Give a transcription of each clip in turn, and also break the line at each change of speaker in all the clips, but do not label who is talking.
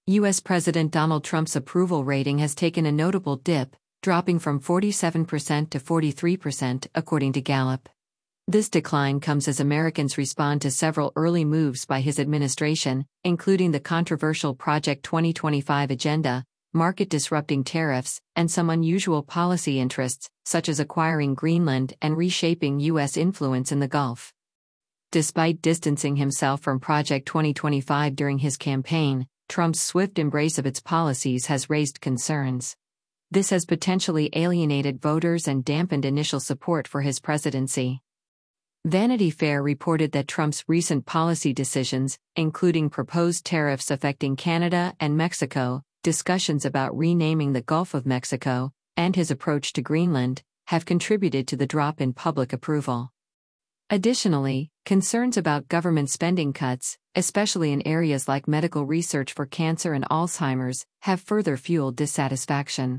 U.S. President Donald Trump's approval rating has taken a notable dip, dropping from 47% to 43%, according to Gallup. This decline comes as Americans respond to several early moves by his administration, including the controversial Project 2025 agenda, market-disrupting tariffs, and some unusual policy interests, such as acquiring Greenland and reshaping U.S. influence in the Gulf. Despite distancing himself from Project 2025 during his campaign, Trump's swift embrace of its policies has raised concerns. This has potentially alienated voters and dampened initial support for his presidency. Vanity Fair reported that Trump's recent policy decisions, including proposed tariffs affecting Canada and Mexico, discussions about renaming the Gulf of Mexico, and his approach to Greenland, have contributed to the drop in public approval. Additionally, concerns about government spending cuts, especially in areas like medical research for cancer and Alzheimer's, have further fueled dissatisfaction.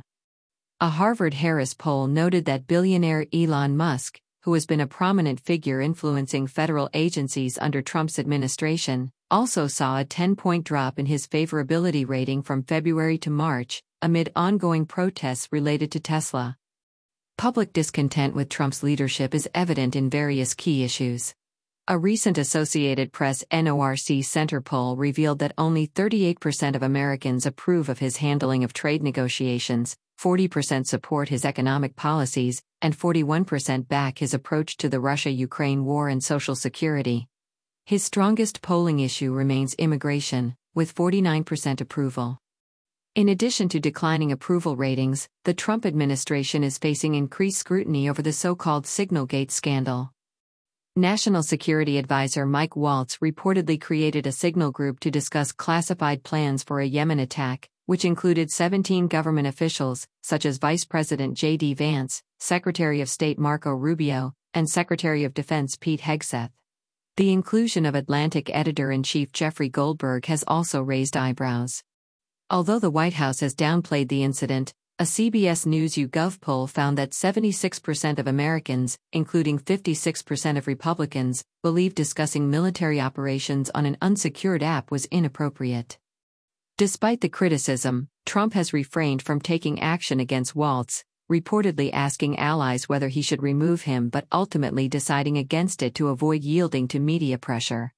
A Harvard-Harris poll noted that billionaire Elon Musk, who has been a prominent figure influencing federal agencies under Trump's administration, also saw a 10-point drop in his favorability rating from February to March, amid ongoing protests related to Tesla. Public discontent with Trump's leadership is evident in various key issues. A recent Associated Press NORC Center poll revealed that only 38% of Americans approve of his handling of trade negotiations, 40% support his economic policies, and 41% back his approach to the Russia-Ukraine war and Social Security. His strongest polling issue remains immigration, with 49% approval. In addition to declining approval ratings, the Trump administration is facing increased scrutiny over the so-called Signalgate scandal. National Security Advisor Mike Waltz reportedly created a signal group to discuss classified plans for a Yemen attack, which included 17 government officials, such as Vice President J.D. Vance, Secretary of State Marco Rubio, and Secretary of Defense Pete Hegseth. The inclusion of Atlantic editor-in-chief Jeffrey Goldberg has also raised eyebrows. Although the White House has downplayed the incident, a CBS News YouGov poll found that 76% of Americans, including 56% of Republicans, believe discussing military operations on an unsecured app was inappropriate. Despite the criticism, Trump has refrained from taking action against Waltz, reportedly asking allies whether he should remove him but ultimately deciding against it to avoid yielding to media pressure.